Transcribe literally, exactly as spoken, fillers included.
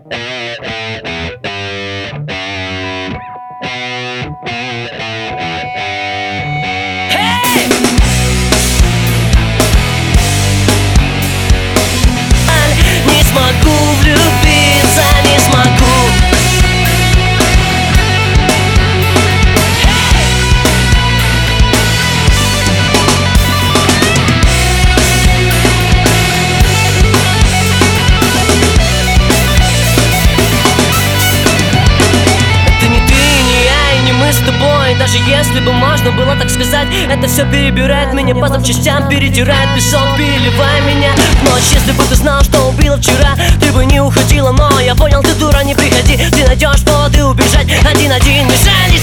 Не смогу влюбиться, не смогу. Даже если бы можно было так сказать, это все перебирает меня по запчастям, перетирает песок, переливая меня в ночь. Если бы ты знал, что убила вчера, ты бы не уходила, но я понял, ты дура, не приходи. Ты найдешь поводы убежать один-один, мешай.